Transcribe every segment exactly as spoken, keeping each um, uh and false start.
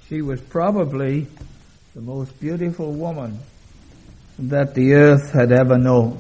She was probably the most beautiful woman that the earth had ever known.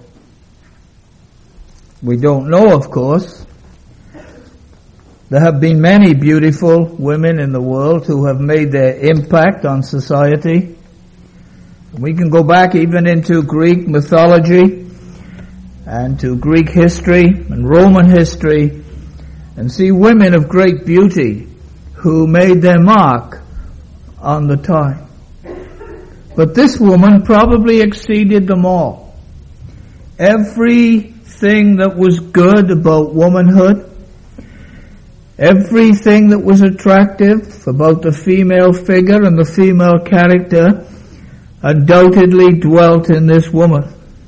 We don't know, of course. There have been many beautiful women in the world who have made their impact on society. We can go back even into Greek mythology and to Greek history and Roman history and see women of great beauty who made their mark on the time. But this woman probably exceeded them all. Everything that was good about womanhood, everything that was attractive about the female figure and the female character undoubtedly dwelt in this woman.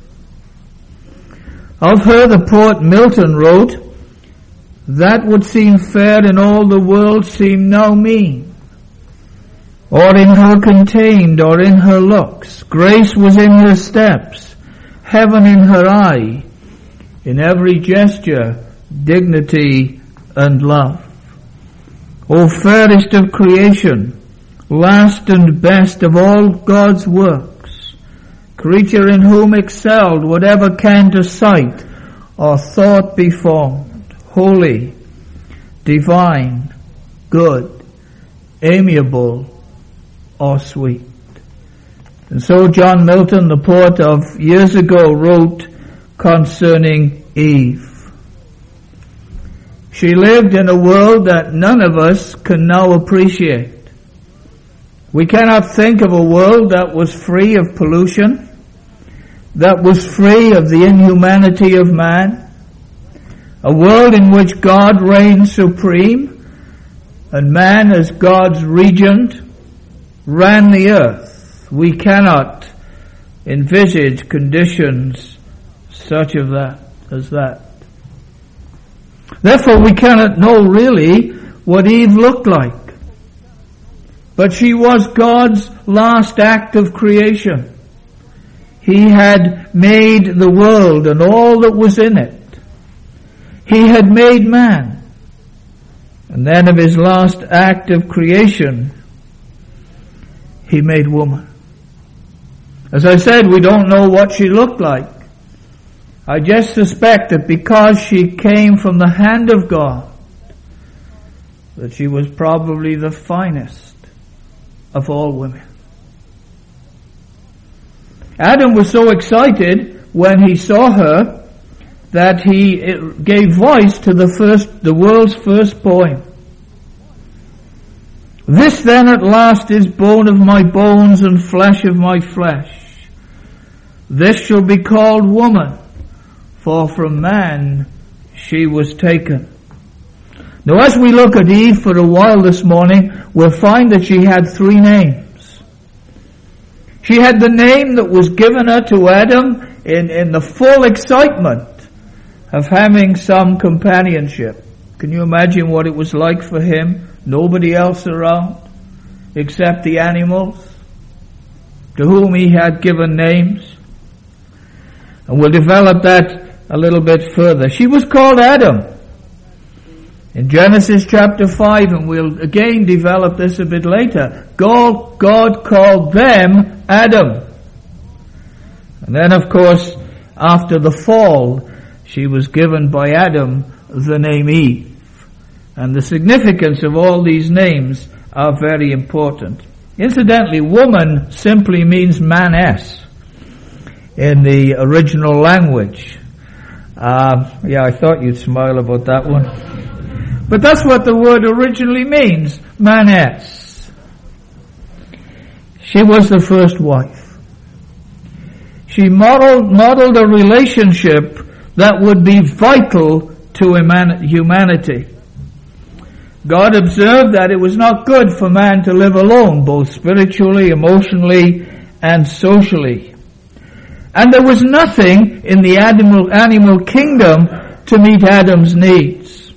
Of her the poet Milton wrote, "That would seem fair in all the world seemed now mean, or in her contained, or in her looks. Grace was in her steps, heaven in her eye, in every gesture, dignity and love. O fairest of creation, last and best of all God's works, creature in whom excelled whatever can to sight or thought be formed, holy, divine, good, amiable, or sweet." And so John Milton, the poet of years ago, wrote concerning Eve. She lived in a world that none of us can now appreciate. We cannot think of a world that was free of pollution, that was free of the inhumanity of man, a world in which God reigned supreme and man as God's regent ran the earth. We cannot envisage conditions such of that as that. Therefore we cannot know really what Eve looked like. But she was God's last act of creation. He had made the world and all that was in it. He had made man. And then of his last act of creation, he made woman. As I said, we don't know what she looked like. I just suspect that because she came from the hand of God, that she was probably the finest of all women. Adam was so excited when he saw her that he gave voice to the first, the world's first poem. "This then at last is bone of my bones and flesh of my flesh. This shall be called woman, for from man she was taken." Now as we look at Eve for a while this morning, we'll find that she had three names. She had the name that was given her to Adam in, in the full excitement of having some companionship. Can you imagine what it was like for him? Nobody else around except the animals to whom he had given names. And we'll develop that a little bit further. She was called Adam in Genesis chapter five, and we'll again develop this a bit later. God, God called them Adam. And then of course, after the fall, she was given by Adam the name Eve. And the significance of all these names are very important. Incidentally, woman simply means maness in the original language. Uh, yeah, I thought you'd smile about that one. But that's what the word originally means, maness. She was the first wife. She modeled, modeled a relationship that would be vital to humanity. God observed that it was not good for man to live alone, both spiritually, emotionally, and socially. And there was nothing in the animal, animal kingdom to meet Adam's needs.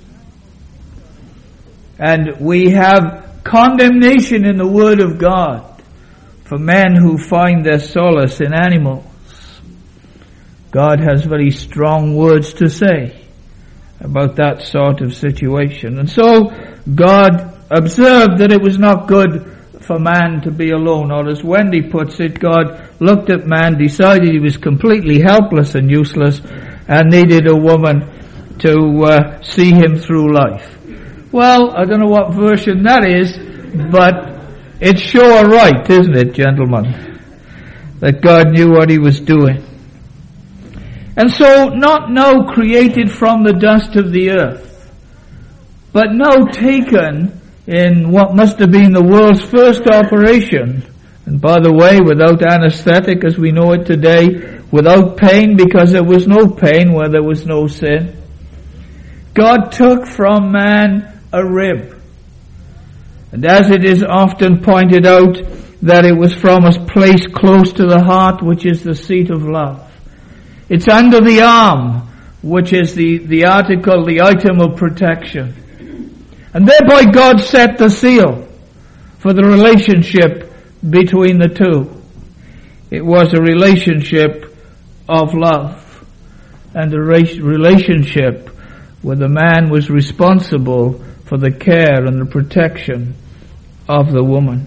And we have condemnation in the Word of God for men who find their solace in animals. God has very strong words to say about that sort of situation. And so God observed that it was not good for man to be alone. Or as Wendy puts it, God looked at man, decided he was completely helpless and useless, and needed a woman to uh, see him through life. Well, I don't know what version that is, but it's sure right, isn't it, gentlemen? That God knew what he was doing. And so, not now created from the dust of the earth, but now taken in what must have been the world's first operation, and by the way, without anesthetic as we know it today, without pain because there was no pain where there was no sin. God took from man a rib. And as it is often pointed out, that it was from a place close to the heart, which is the seat of love. It's under the arm, which is the, the article, the item of protection. And thereby God set the seal for the relationship between the two. It was a relationship of love, and a relationship where the man was responsible for the care and the protection of the woman.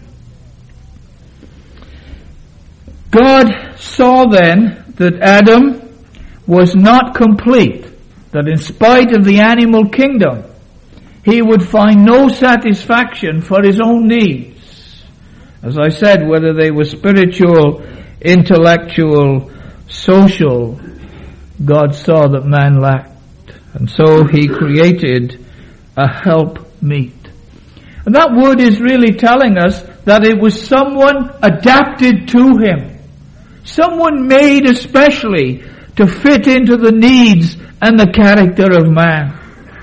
God saw then that Adam was not complete, that in spite of the animal kingdom, he would find no satisfaction for his own needs. As I said, whether they were spiritual, intellectual, social, God saw that man lacked. And so he created a helpmeet. And that word is really telling us that it was someone adapted to him. Someone made especially to fit into the needs and the character of man.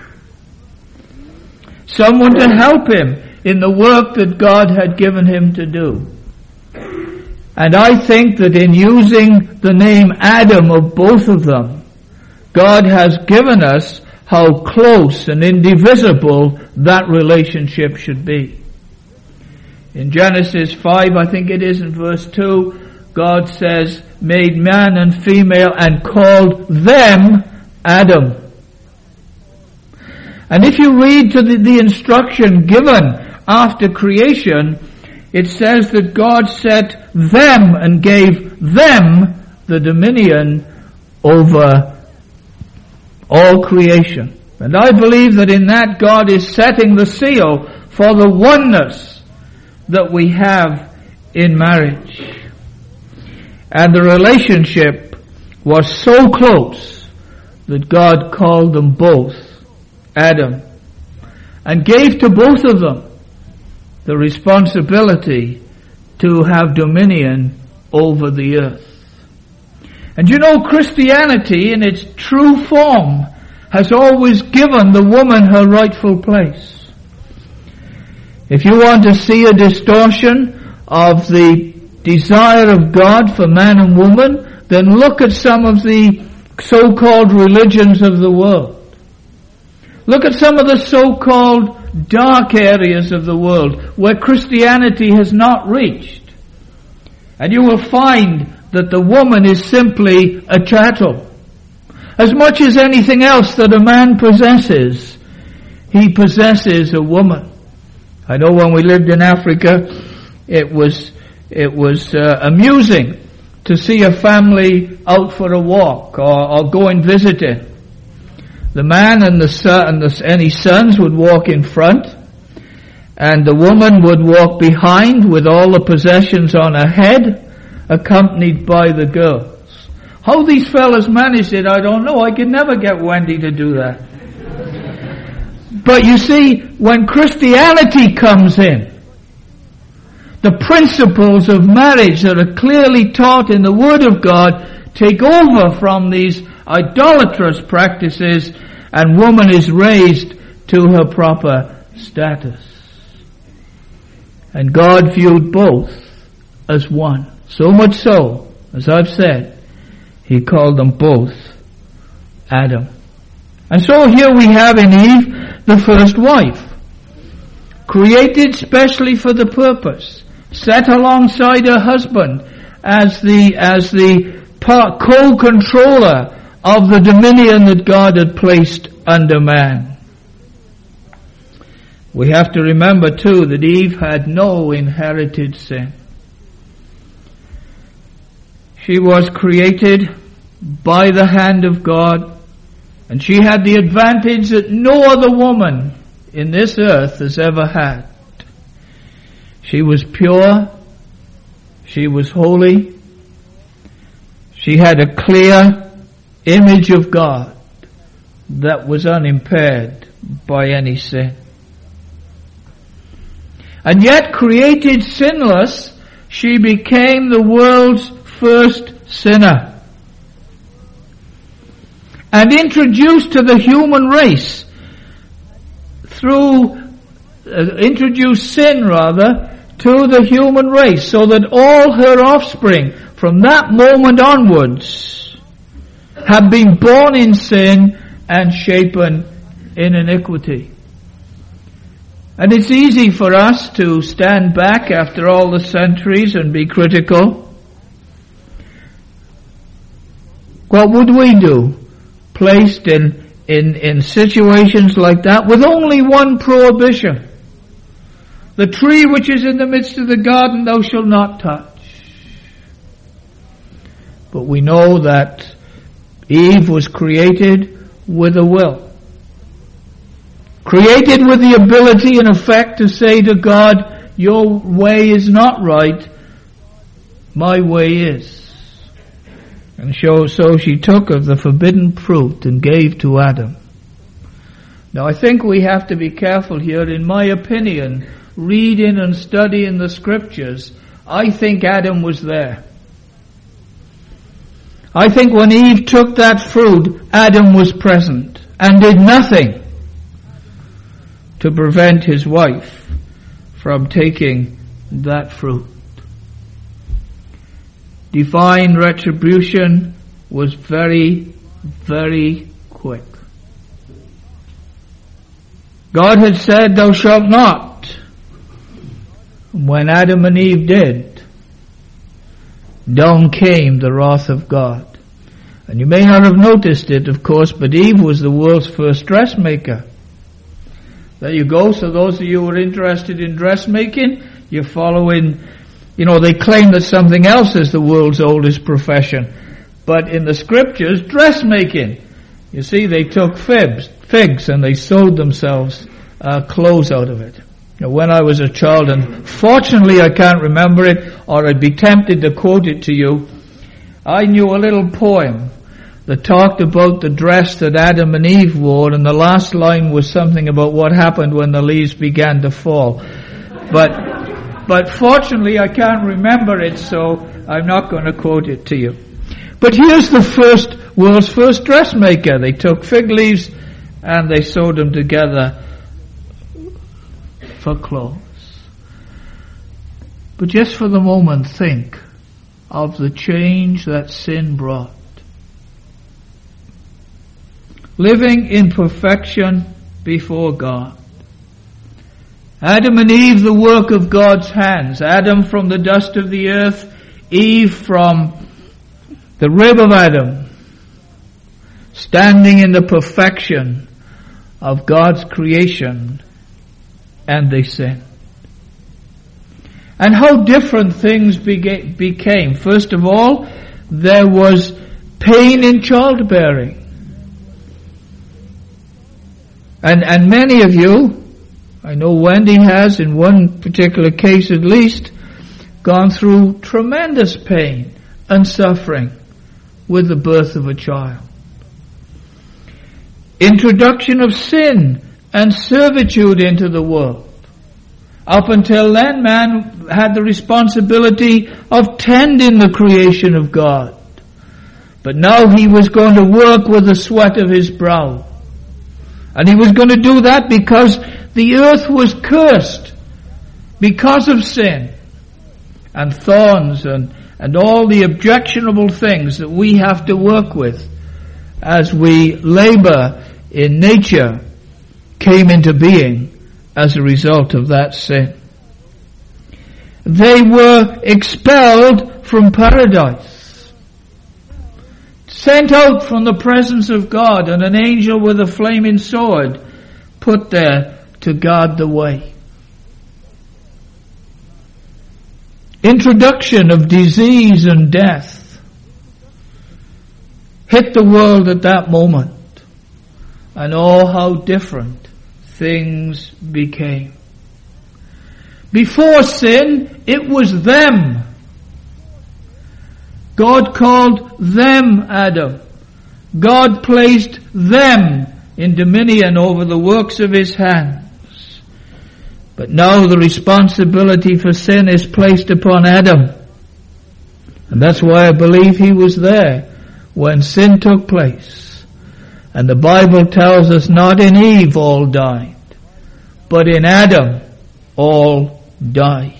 Someone to help him in the work that God had given him to do. And I think that in using the name Adam of both of them, God has given us how close and indivisible that relationship should be. In Genesis five, I think it is in verse two, God says, made man and female and called them Adam. And if you read to the, the instruction given after creation, it says that God set them and gave them the dominion over all creation. And I believe that in that God is setting the seal for the oneness that we have in marriage. And the relationship was so close that God called them both Adam, and gave to both of them the responsibility to have dominion over the earth. And you know, Christianity in its true form has always given the woman her rightful place. If you want to see a distortion of the desire of God for man and woman, then look at some of the so-called religions of the world. Look at some of the so-called dark areas of the world where Christianity has not reached. And you will find that the woman is simply a chattel. As much as anything else that a man possesses, he possesses a woman. I know when we lived in Africa, it was it was uh, amusing to see a family out for a walk or, or go and visit it. The man and the son and the, any sons would walk in front, and the woman would walk behind with all the possessions on her head, accompanied by the girls. How these fellas managed it, I don't know. I could never get Wendy to do that. But you see, when Christianity comes in, the principles of marriage that are clearly taught in the Word of God take over from these idolatrous practices, and woman is raised to her proper status. And God viewed both as one. So much so, as I've said, He called them both Adam. And so here we have in Eve the first wife, created specially for the purpose, set alongside her husband as the as the co-controller of the dominion that God had placed under man. We have to remember too that Eve had no inherited sin. She was created by the hand of God, and she had the advantage that no other woman in this earth has ever had. She was pure, she was holy, she had a clear image of God that was unimpaired by any sin. And yet, created sinless, she became the world's first sinner. And introduced to the human race through, uh, introduced sin rather, to the human race, so that all her offspring from that moment onwards have been born in sin and shapen in iniquity. And it's easy for us to stand back after all the centuries and be critical. What would we do, placed in, in, in situations like that, with only one prohibition? The tree which is in the midst of the garden thou shalt not touch. But we know that Eve was created with a will. Created with the ability in effect to say to God, your way is not right, my way is. And so, so she took of the forbidden fruit and gave to Adam. Now I think we have to be careful here. In my opinion, reading and studying the scriptures, I think Adam was there. I think when Eve took that fruit, Adam was present and did nothing to prevent his wife from taking that fruit. Divine retribution was very, very quick. God had said, thou shalt not. When Adam and Eve did, down came the wrath of God. And you may not have noticed it, of course, but Eve was the world's first dressmaker. There you go. So those of you who are interested in dressmaking, you're following, you know, they claim that something else is the world's oldest profession. But in the scriptures, dressmaking. You see, they took figs, figs and they sewed themselves uh, clothes out of it. You know, when I was a child, and fortunately I can't remember it, or I'd be tempted to quote it to you, I knew a little poem that talked about the dress that Adam and Eve wore, and the last line was something about what happened when the leaves began to fall. But, but fortunately I can't remember it, so I'm not going to quote it to you. But here's the first, world's first dressmaker. They took fig leaves and they sewed them together for clothes. But just for the moment, think of the change that sin brought. Living in perfection before God. Adam and Eve, the work of God's hands. Adam from the dust of the earth, Eve from the rib of Adam, standing in the perfection of God's creation, and they sinned. And how different things beca- became. First of all, there was pain in childbearing. And, and many of you, I know Wendy has, in one particular case at least, gone through tremendous pain and suffering with the birth of a child. Introduction of sin and servitude into the world. Up until then, man had the responsibility of tending the creation of God. But now he was going to work with the sweat of his brow. And he was going to do that because the earth was cursed because of sin and thorns and, and all the objectionable things that we have to work with as we labor in nature came into being as a result of that sin. They were expelled from paradise, sent out from the presence of God, and an angel with a flaming sword put there to guard the way. Introduction of disease and death hit the world at that moment. And oh, how different things became. Before sin, it was them. God called them Adam. God placed them in dominion over the works of his hands. But now the responsibility for sin is placed upon Adam. And that's why I believe he was there when sin took place. And the Bible tells us not in Eve all died, but in Adam all die.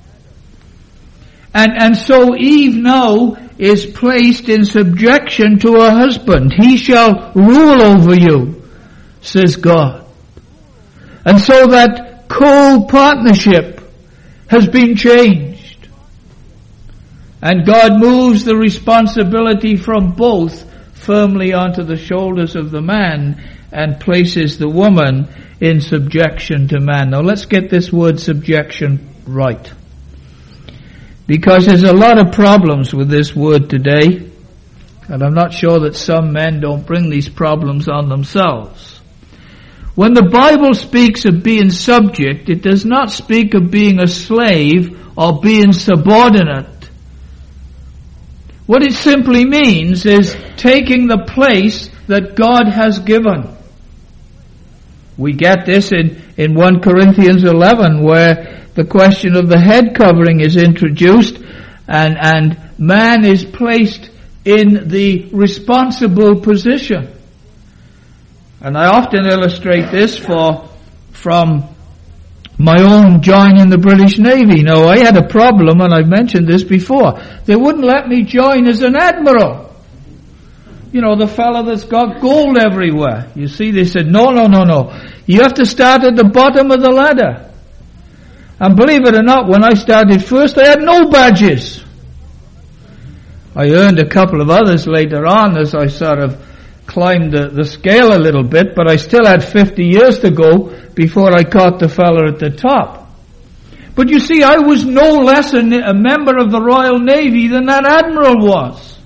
And, and so Eve now is placed in subjection to her husband. He shall rule over you, says God. And so that co-partnership has been changed. And God moves the responsibility from both firmly onto the shoulders of the man and places the woman in subjection to man. Now let's get this word subjection right. Because there's a lot of problems with this word today. And I'm not sure that some men don't bring these problems on themselves. When the Bible speaks of being subject, it does not speak of being a slave or being subordinate. What it simply means is taking the place that God has given. We get this in, in First Corinthians eleven, where the question of the head covering is introduced, and, and man is placed in the responsible position. And I often illustrate this for from my own joining the British Navy. Now, I had a problem, and I've mentioned this before. They wouldn't let me join as an admiral. You know, the fellow that's got gold everywhere. You see, they said, no, no, no, no. You have to start at the bottom of the ladder. And believe it or not, when I started first, I had no badges. I earned a couple of others later on as I sort of climbed the, the scale a little bit, but I still had fifty years to go before I caught the fella at the top. But you see, I was no less a, a member of the Royal Navy than that admiral was.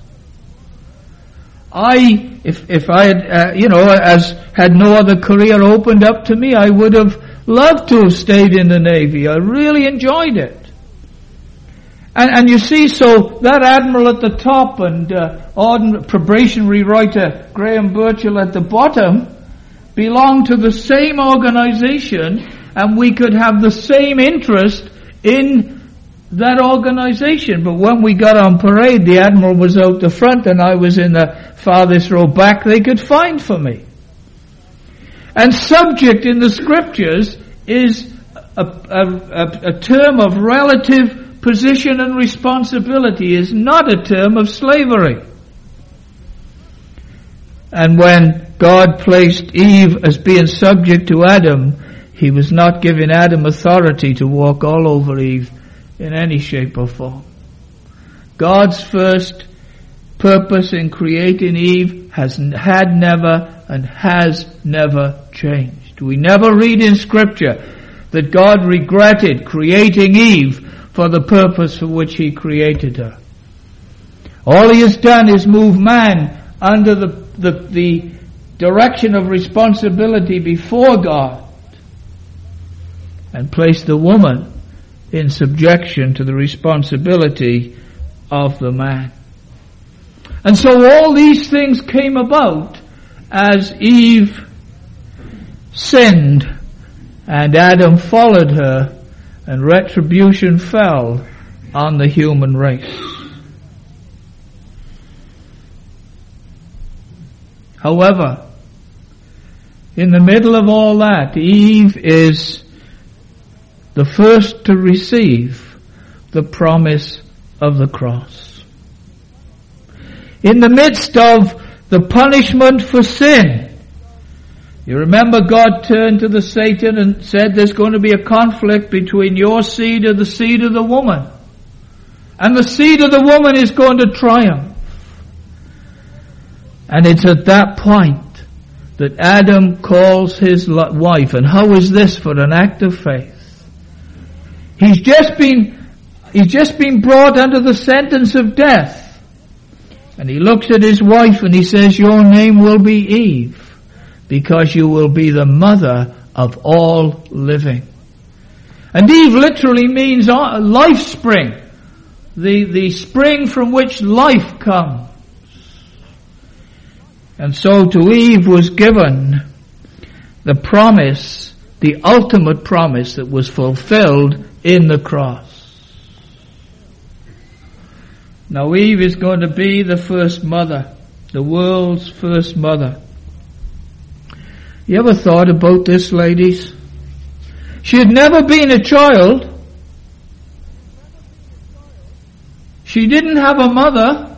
I, if if I had, uh, you know, as had no other career opened up to me, I would have loved to have stayed in the Navy. I really enjoyed it. And, and you see, so that admiral at the top and uh, ordinary probationary writer Graham Burchell at the bottom belong to the same organization, and we could have the same interest in that organization. But when we got on parade, the admiral was out the front and I was in the farthest row back they could find for me. And subject in the scriptures is a, a, a, a term of relative position and responsibility, is not a term of slavery. And when God placed Eve as being subject to Adam, he was not giving Adam authority to walk all over Eve in any shape or form. God's first purpose in creating Eve has had never and has never changed. We never read in Scripture that God regretted creating Eve for the purpose for which he created her. All he has done is move man under the, the, the direction of responsibility before God and place the woman in subjection to the responsibility of the man. And so all these things came about as Eve sinned and Adam followed her, and retribution fell on the human race. However, in the middle of all that, Eve is the first to receive the promise of the cross. In the midst of the punishment for sin, you remember God turned to the Satan and said there's going to be a conflict between your seed and the seed of the woman. And the seed of the woman is going to triumph. And it's at that point that Adam calls his wife. And how is this for an act of faith? He's just been, he's just been brought under the sentence of death. And he looks at his wife and he says, your name will be Eve, because you will be the mother of all living. And Eve literally means life spring, the, the spring from which life comes. And so to Eve was given the promise, the ultimate promise that was fulfilled in the cross. Now Eve is going to be the first mother, the world's first mother. You ever thought about this, ladies? She had never been a child. She didn't have a mother.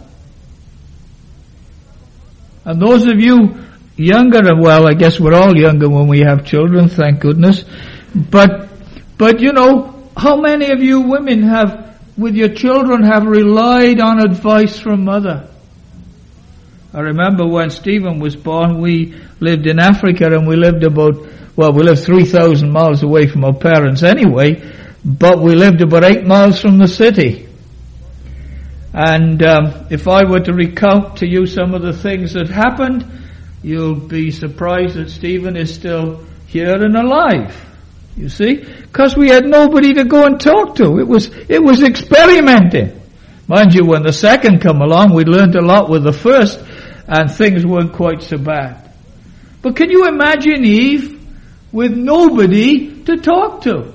And those of you younger, well, I guess we're all younger when we have children, thank goodness. But, but you know, how many of you women have, with your children, have relied on advice from mother? I remember when Stephen was born, we lived in Africa and we lived about, well, we lived three thousand miles away from our parents anyway, but we lived about eight miles from the city. And um, if I were to recount to you some of the things that happened, you'll be surprised that Stephen is still here and alive. You see? Because we had nobody to go and talk to. It was, it was experimenting. Mind you, when the second come along, we learned a lot with the first, and things weren't quite so bad. But can you imagine Eve with nobody to talk to?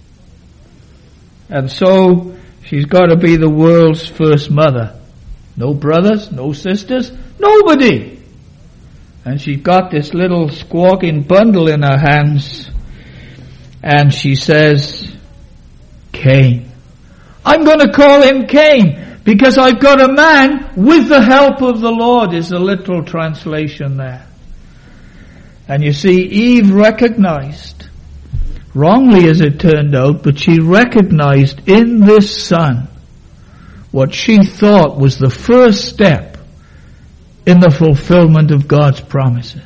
And so, she's got to be the world's first mother. No brothers, no sisters, nobody. And she's got this little squawking bundle in her hands. And she says, Cain. I'm going to call him Cain because I've got a man with the help of the Lord, is the literal translation there. And you see, Eve recognized, wrongly as it turned out, but she recognized in this son what she thought was the first step in the fulfillment of God's promises.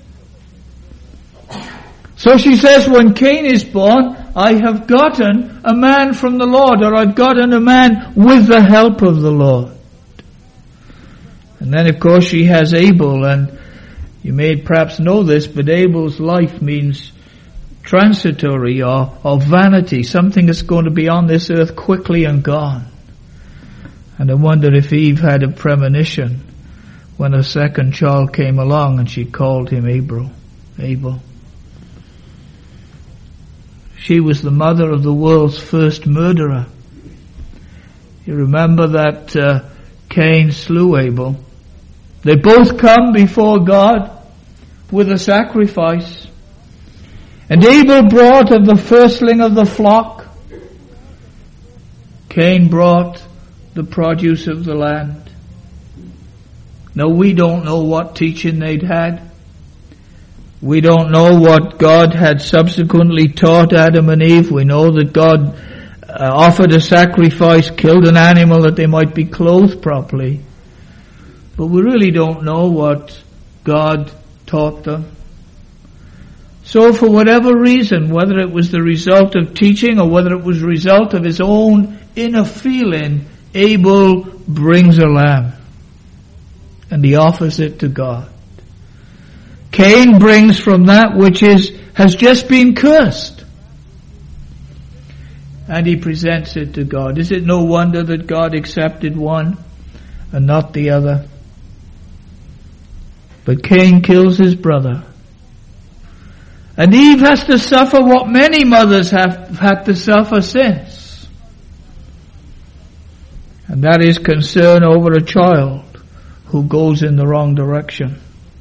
So she says, when Cain is born, I have gotten a man from the Lord, or I've gotten a man with the help of the Lord. And then of course she has Abel, and you may perhaps know this, but Abel's life means transitory or, or vanity, something that's going to be on this earth quickly and gone. And I wonder if Eve had a premonition when a second child came along and she called him Abel. Abel. She was the mother of the world's first murderer. You remember that uh, Cain slew Abel. They both come before God with a sacrifice. And Abel brought of the firstling of the flock. Cain brought the produce of the land. Now we don't know what teaching they'd had. We don't know what God had subsequently taught Adam and Eve. We know that God uh, offered a sacrifice, killed an animal that they might be clothed properly. But we really don't know what God taught them. So for whatever reason, whether it was the result of teaching or whether it was the result of his own inner feeling, Abel brings a lamb and he offers it to God. Cain brings from that which is has just been cursed, and he presents it to God. Is it no wonder that God accepted one and not the other? But Cain kills his brother, and Eve has to suffer what many mothers have had to suffer since, and that is concern over a child who goes in the wrong direction.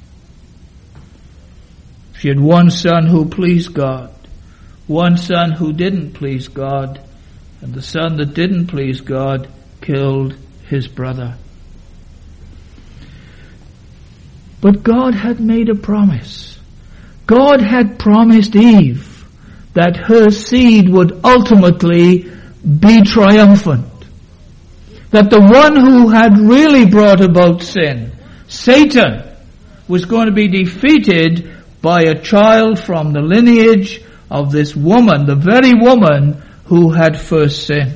She had one son who pleased God, one son who didn't please God, and the son that didn't please God killed his brother. But God had made a promise. God had promised Eve that her seed would ultimately be triumphant. That the one who had really brought about sin, Satan, was going to be defeated by a child from the lineage of this woman, the very woman who had first sinned.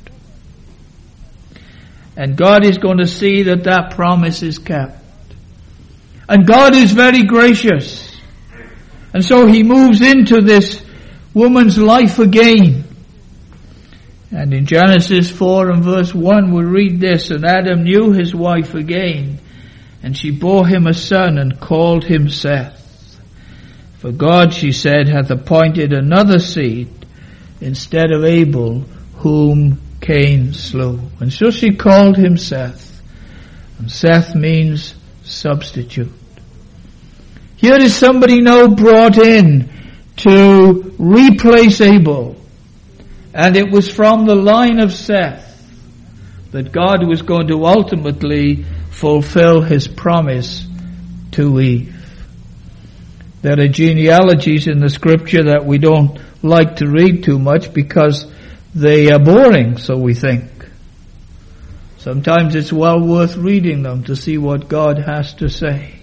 And God is going to see that that promise is kept. And God is very gracious. And so he moves into this woman's life again. And in Genesis four and verse one we read this, and Adam knew his wife again, and she bore him a son and called him Seth. For God, she said, hath appointed another seed instead of Abel, whom Cain slew. And so she called him Seth. And Seth means substitute. Here is somebody now brought in to replace Abel. And it was from the line of Seth that God was going to ultimately fulfill his promise to Eve. There are genealogies in the scripture that we don't like to read too much because they are boring, so we think. Sometimes it's well worth reading them to see what God has to say.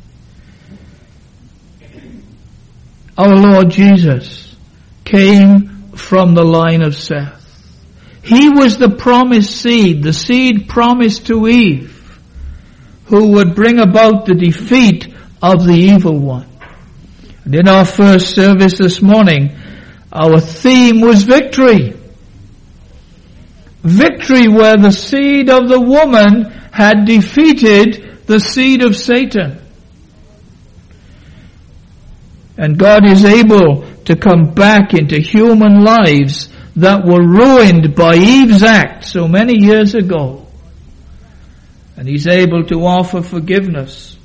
Our Lord Jesus came from the line of Seth. He was the promised seed, the seed promised to Eve, who would bring about the defeat of the evil one. And in our first service this morning, our theme was victory. Victory where the seed of the woman had defeated the seed of Satan. And God is able to come back into human lives that were ruined by Eve's act so many years ago. And he's able to offer forgiveness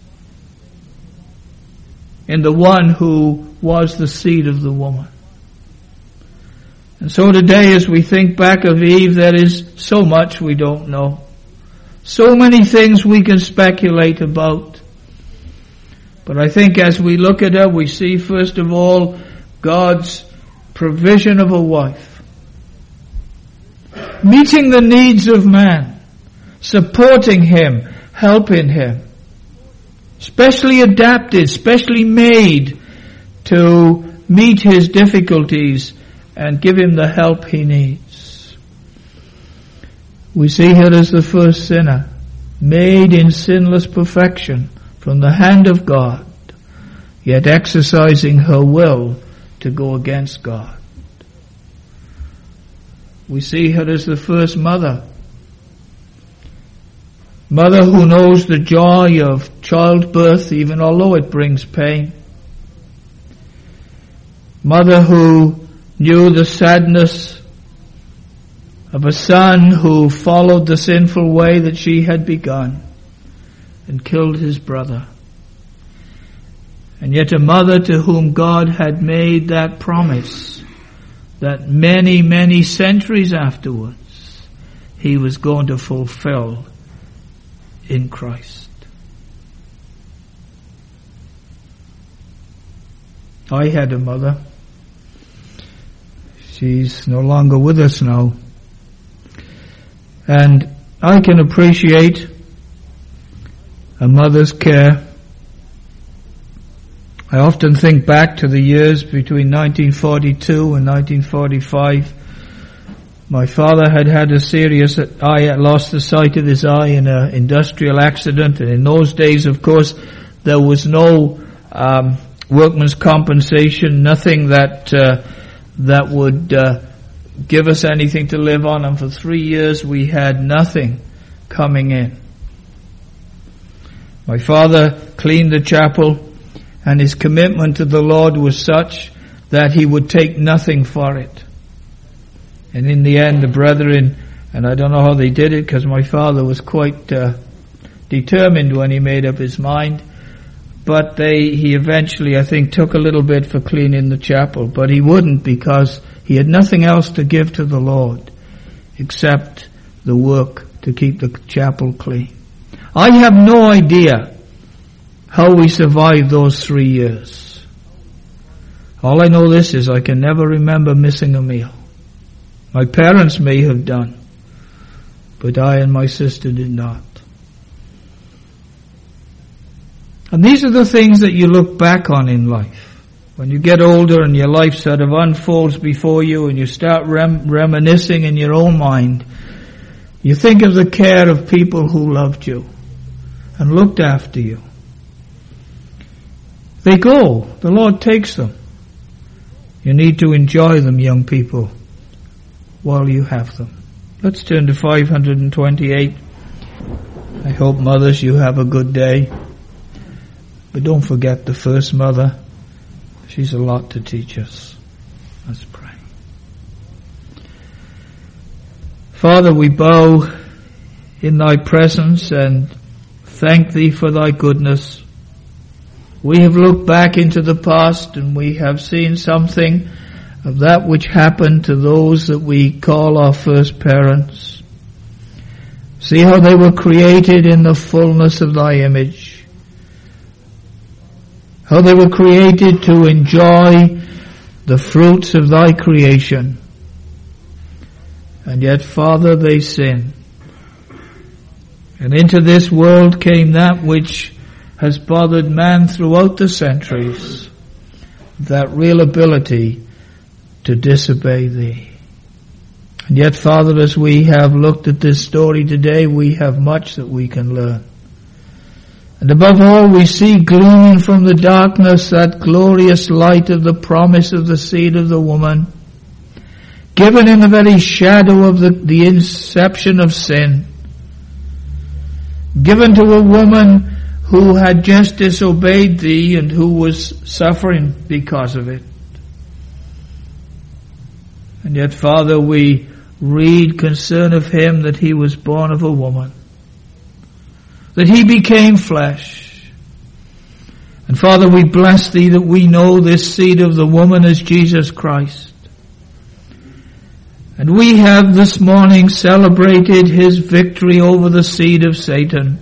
in the one who was the seed of the woman. And so today, as we think back of Eve, there is so much we don't know. So many things we can speculate about. But I think as we look at her, we see first of all God's provision of a wife. Meeting the needs of man. Supporting him. Helping him. Specially adapted, specially made to meet his difficulties and give him the help he needs. We see her as the first sinner, made in sinless perfection from the hand of God, yet exercising her will to go against God. We see her as the first mother, mother who knows the joy of childbirth, even although it brings pain. Mother who knew the sadness of a son who followed the sinful way that she had begun and killed his brother. And yet a mother to whom God had made that promise that many, many centuries afterwards he was going to fulfill in Christ. I had a mother. She's no longer with us now. And I can appreciate a mother's care. I often think back to the years between nineteen forty-two and nineteen forty-five. My father had had a serious eye, lost the sight of his eye in an industrial accident. And in those days, of course, there was no um, workman's compensation, nothing that uh, that would uh, give us anything to live on. And for three years we had nothing coming in. My father cleaned the chapel, and his commitment to the Lord was such that he would take nothing for it. And in the end, the brethren, and I don't know how they did it, because my father was quite uh, determined when he made up his mind, but they he eventually, I think, took a little bit for cleaning the chapel, but he wouldn't, because he had nothing else to give to the Lord except the work to keep the chapel clean. I have no idea how we survived those three years. All I know this is I can never remember missing a meal. My parents may have done, but I and my sister did not. And these are the things that you look back on in life. When you get older and your life sort of unfolds before you and you start rem- reminiscing in your own mind, you think of the care of people who loved you and looked after you. They go. The Lord takes them. You need to enjoy them, young people, while you have them. Let's turn to five hundred twenty-eight. I hope, mothers, you have a good day. But don't forget the first mother. She's a lot to teach us. Let's pray. Father, we bow in thy presence and thank thee for thy goodness. We have looked back into the past and we have seen something of that which happened to those that we call our first parents. See how they were created in the fullness of thy image. How they were created to enjoy the fruits of thy creation. And yet, Father, they sin. And into this world came that which has bothered man throughout the centuries, that real ability to disobey thee. And yet, Father, as we have looked at this story today, we have much that we can learn. And above all, we see gleaming from the darkness that glorious light of the promise of the seed of the woman, given in the very shadow of the, the inception of sin, given to a woman who had just disobeyed thee and who was suffering because of it. And yet, Father, we read concern of him that he was born of a woman, that he became flesh. And Father, we bless thee that we know this seed of the woman as Jesus Christ. And we have this morning celebrated his victory over the seed of Satan.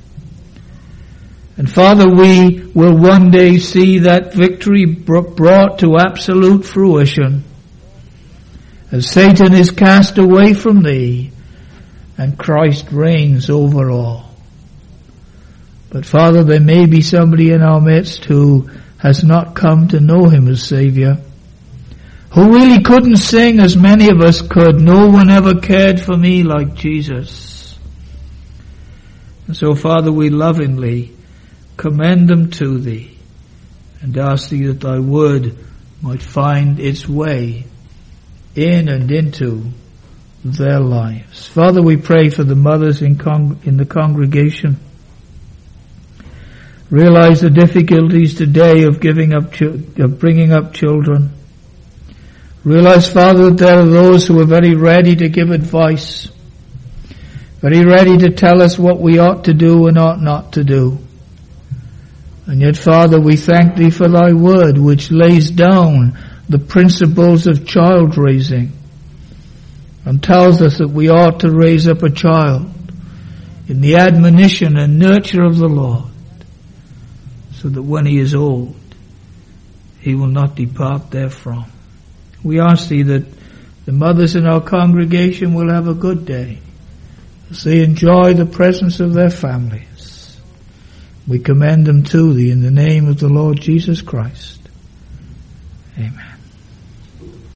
And Father, we will one day see that victory brought to absolute fruition as Satan is cast away from thee and Christ reigns over all. But Father, there may be somebody in our midst who has not come to know him as Savior, who really couldn't sing as many of us could. No one ever cared for me like Jesus. And so, Father, we lovingly commend them to thee and ask thee that thy word might find its way in and into their lives. Father, we pray for the mothers in, con- in the congregation. Realize the difficulties today of giving up, ch- of bringing up children. Realize, Father, that there are those who are very ready to give advice, very ready to tell us what we ought to do and ought not to do. And yet, Father, we thank thee for thy word, which lays down the principles of child raising and tells us that we ought to raise up a child in the admonition and nurture of the Lord, so that when he is old, he will not depart therefrom. We ask thee that the mothers in our congregation will have a good day as they enjoy the presence of their families. We commend them to thee in the name of the Lord Jesus Christ. Amen.